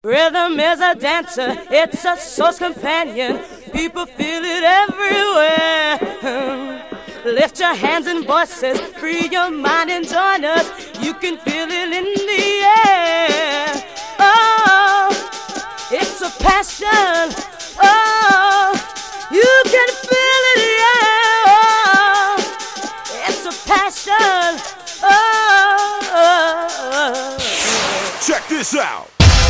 Rhythm is a dancer, it's a soul's companion. People feel it everywhere. Lift your hands and voices, free your mind and join us. You can feel it in the air. Oh, it's a passion. Oh, you can feel it, yeah. Oh, it's a passion. Oh. Check this out.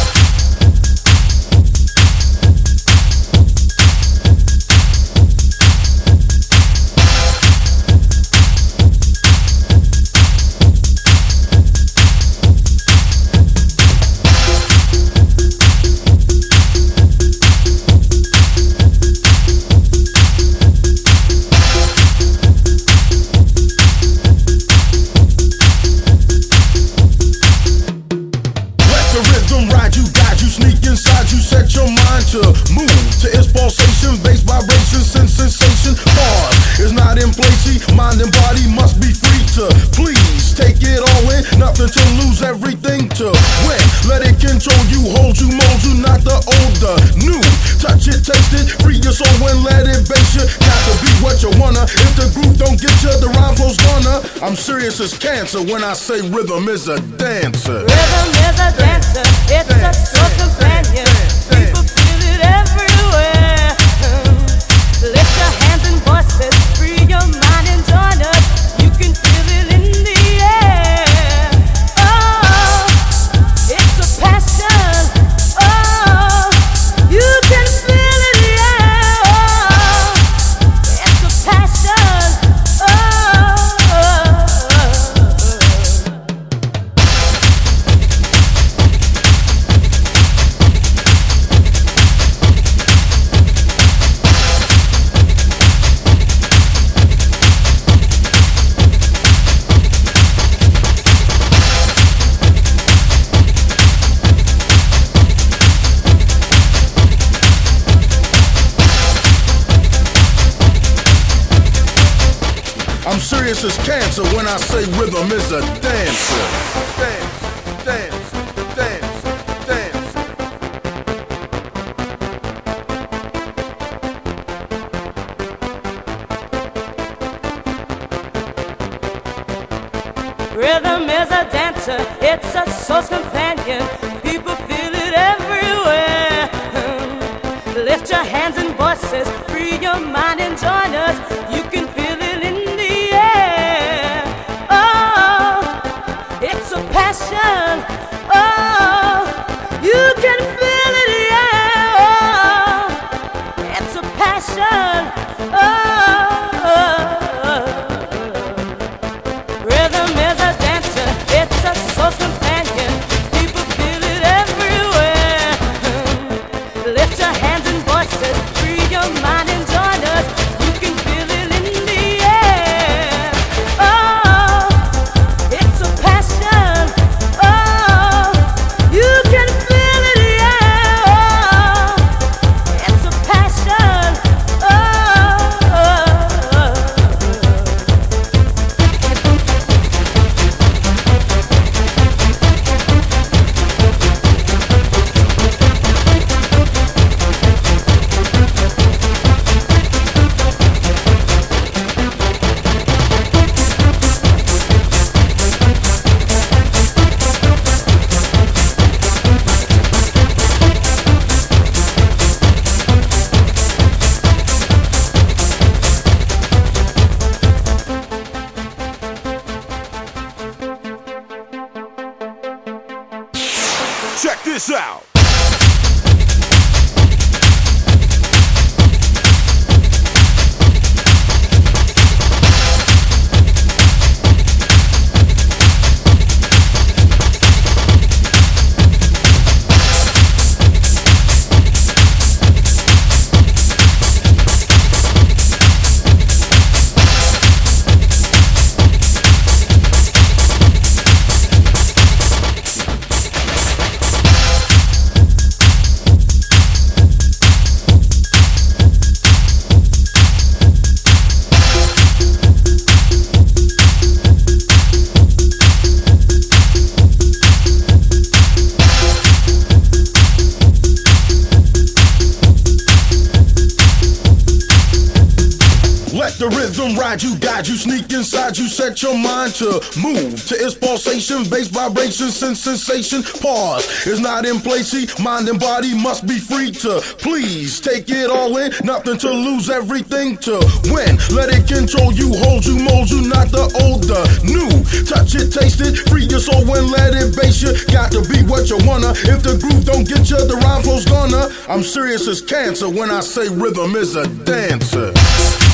Move to its pulsation, bass vibrations, sensation. Pause is not in place. See, mind and body must be free to please take it all in. Nothing to lose, everything to win. Let it control you, hold you, mold you, not the old, the new. Touch it, taste it, free your soul and let it base you. Got to be what you wanna. If the groove don't get you, the rhyme flow's gonna. I'm serious as cancer when I say rhythm is a dancer. Rhythm is a dancer, it's a soul companion. People feel it everywhere. Lift your hands and voices, free your mind and join us. You can feel it in the air. Oh, it's a passion. Oh, you can feel it, yeah. Oh, it's a passion. Oh. I'm serious as cancer when I say rhythm is a dancer. Dance, dance, dance, dance. Rhythm is a dancer, it's a soul's companion. People feel it everywhere. Lift your hands and voices, free your mind and join us. You can feel it in the air. Oh, it's a passion. Oh, you can feel it, yeah. Oh, it's a passion. Oh. Rhythm is a dancer, it's a soul's companion. People feel it everywhere. Lift your hands and voices, free your mind and join us. You can feel it in the air. Oh, it's a passion. Oh, you can feel it, yeah. Oh, it's a passion. Oh. Check this out. ride you, guide you, sneak inside you, set your mind to move to its pulsation, bass vibration, sensation. Pause is not in place. See, mind and body must be free to please take it all in. Nothing to lose, everything to win. Let it control you, hold you, mold you, not the old, the new. Touch it, taste it, free your soul and let it base you. Got to be what you wanna. If the groove don't get you, the rhyme flow's gonna. I'm serious as cancer when I say rhythm is a dancer.